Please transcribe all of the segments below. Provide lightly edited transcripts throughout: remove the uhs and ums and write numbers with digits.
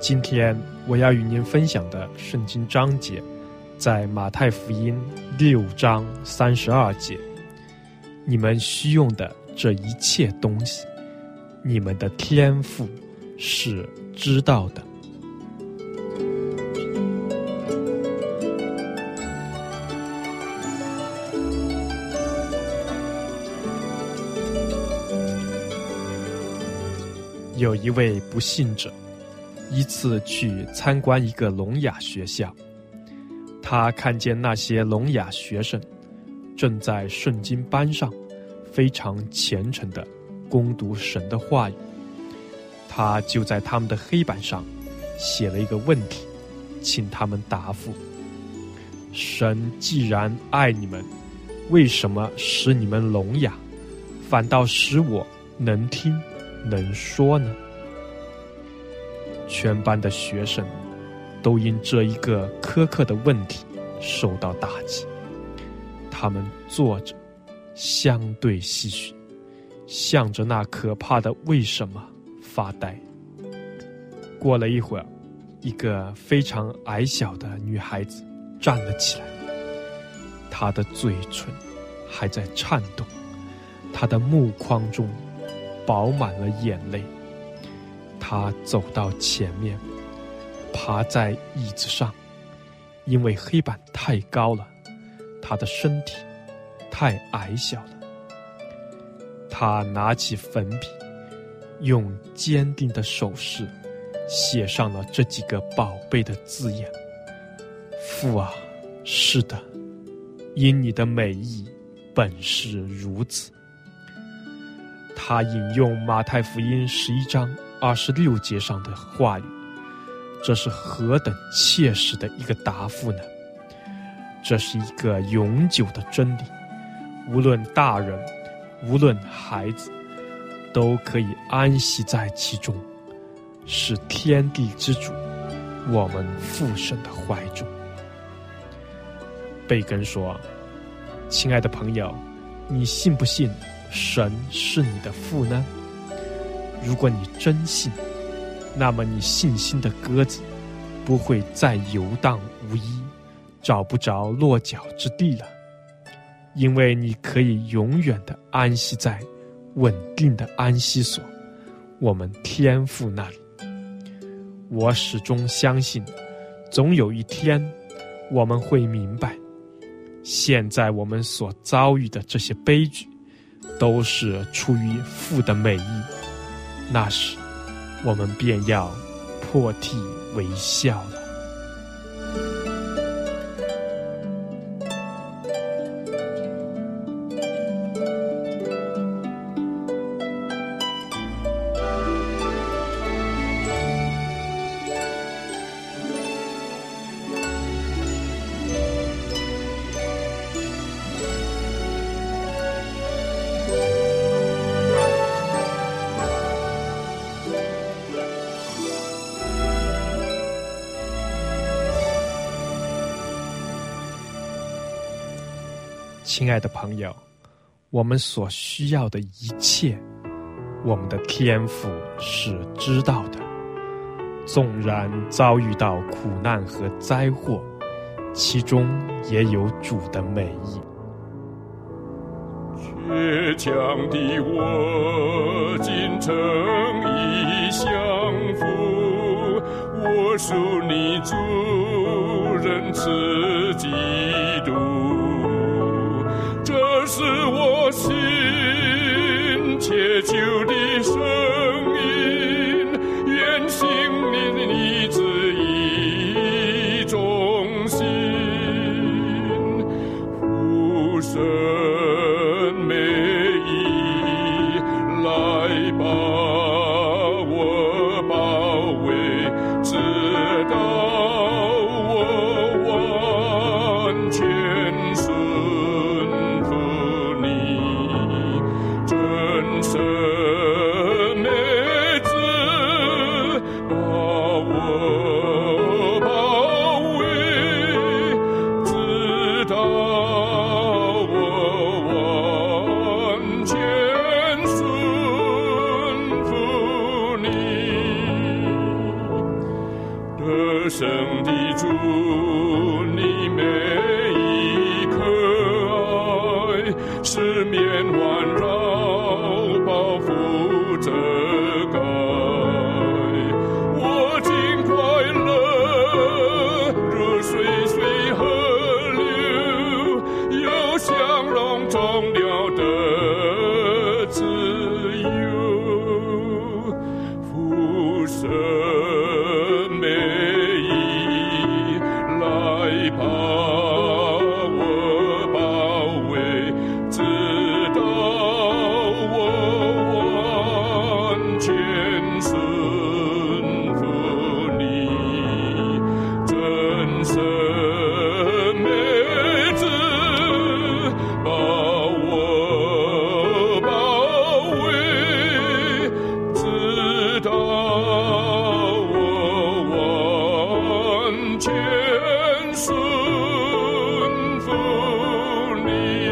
今天我要与您分享的圣经章节在马太福音6章32节。你们需用的这一切东西，你们的天父是知道的。有一位不信者，一次去参观一个聋哑学校，他看见那些聋哑学生正在圣经班上非常虔诚地攻读神的话语，他就在他们的黑板上写了一个问题，请他们答复：神既然爱你们，为什么使你们聋哑，反倒使我能听能说呢？全班的学生都因这一个苛刻的问题受到打击，他们坐着相对唏嘘，向着那可怕的为什么发呆。过了一会儿，一个非常矮小的女孩子站了起来，她的嘴唇还在颤动，她的目眶中饱满了眼泪。她走到前面，爬在椅子上，因为黑板太高了，她的身体太矮小了。她拿起粉笔，用坚定的手势写上了这几个宝贝的字眼：父啊，是的，因你的美意本是如此。他引用马太福音11章26节上的话语，这是何等切实的一个答复呢？这是一个永久的真理，无论大人，无论孩子，都可以安息在其中，是天地之主，我们父神的怀中。贝根说：亲爱的朋友，你信不信神是你的父呢？如果你真信，那么你信心的鸽子不会再游荡无依，找不着落脚之地了，因为你可以永远的安息在稳定的安息所，我们天父那里。我始终相信，总有一天我们会明白，现在我们所遭遇的这些悲剧都是出于父的美意，那时我们便要破涕为笑了。亲爱的朋友，我们所需要的一切，我们的天父是知道的。纵然遭遇到苦难和灾祸，其中也有主的美意。 倔强的我今诚意相负，我属你主，仁慈基督。这是我心切求的声音，愿心灵你旨意中心，父神美意来把我包围，直到我完全顺服你。 生的主，你每一颗爱四面环绕，保护遮盖。我尽快乐，如水随河流，有向荣终了的自由。父神美意来把我包围，直到我完全顺服你，真神美子把我包围，直到我完全顺服你。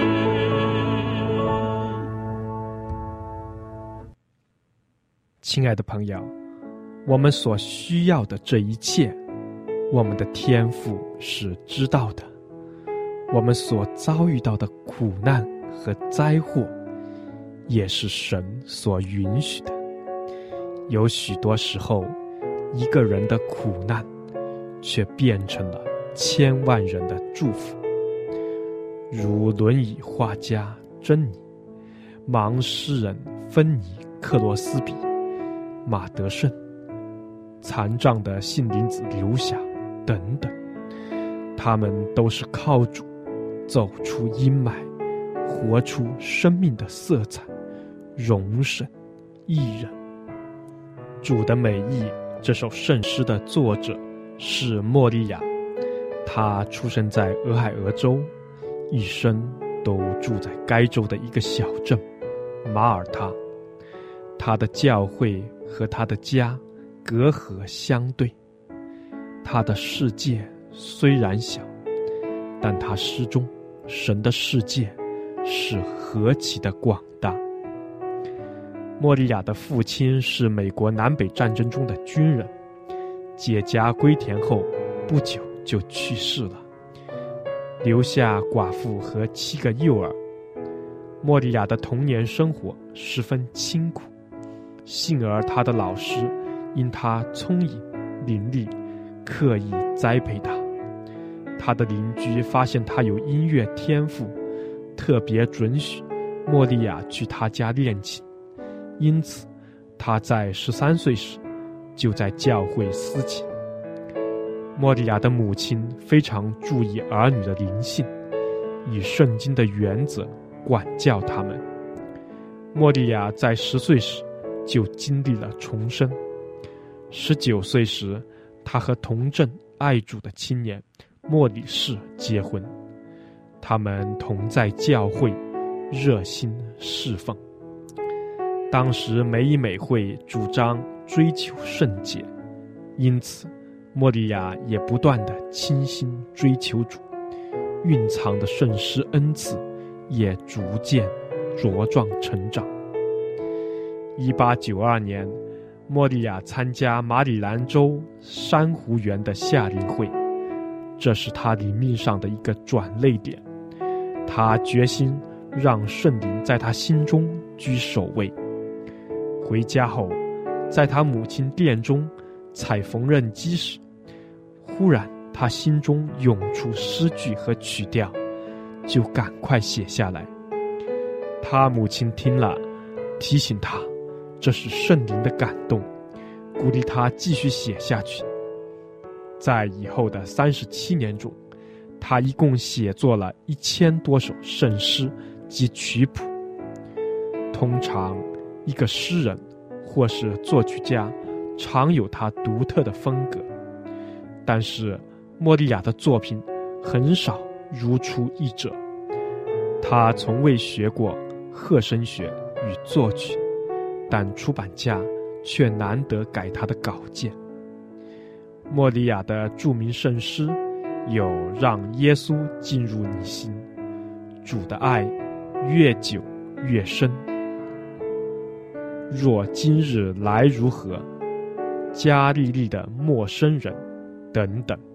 亲爱的朋友，我们所需要的这一切，我们的天父是知道的。我们所遭遇到的苦难和灾祸，也是神所允许的。有许多时候，一个人的苦难却变成了千万人的祝福，如轮椅画家珍妮、盲诗人芬尼克罗斯比、马德胜、残障的信林子刘霞等等，他们都是靠主走出阴霾，活出生命的色彩，荣神益人。主的美意这首圣诗的作者是莫利亚，他出生在俄亥俄州，一生都住在该州的一个小镇马耳他。他的教会和他的家隔阂相对，他的世界虽然小，但他诗中神的世界是何其的广大。莫利亚的父亲是美国南北战争中的军人，解甲归田后不久就去世了，留下寡妇和7个幼儿。莫利亚的童年生活十分清苦，幸而他的老师因他聪颖伶俐，刻意栽培他。他的邻居发现他有音乐天赋，特别准许莫利亚去他家练琴，因此他在13岁时就在教会司琴。莫利亚的母亲非常注意儿女的灵性，以圣经的原则管教他们。莫利亚在10岁时就经历了重生。19岁时，他和同镇爱主的青年莫里士结婚，他们同在教会热心侍奉。当时美以美会主张追求圣洁，因此莫利亚也不断地倾心追求主，蕴藏的圣诗恩赐也逐渐茁壮成长。1892年，莫利亚参加马里兰州珊瑚园的夏令会，这是他灵命上的一个转捩点。他决心让圣灵在他心中居首位。回家后，在他母亲店中踩缝纫机时，忽然他心中涌出诗句和曲调，就赶快写下来。他母亲听了，提醒他这是圣灵的感动，鼓励他继续写下去。在以后的37年中，他一共写作了1000多首圣诗及曲谱。通常一个诗人或是作曲家常有他独特的风格，但是莫利亚的作品很少如出一辙。他从未学过和声学与作曲，但出版家却难得改他的稿件。莫利亚的著名圣诗有让耶稣进入你心，主的爱越久越深，若今日来如何，加利利的陌生人， 等等。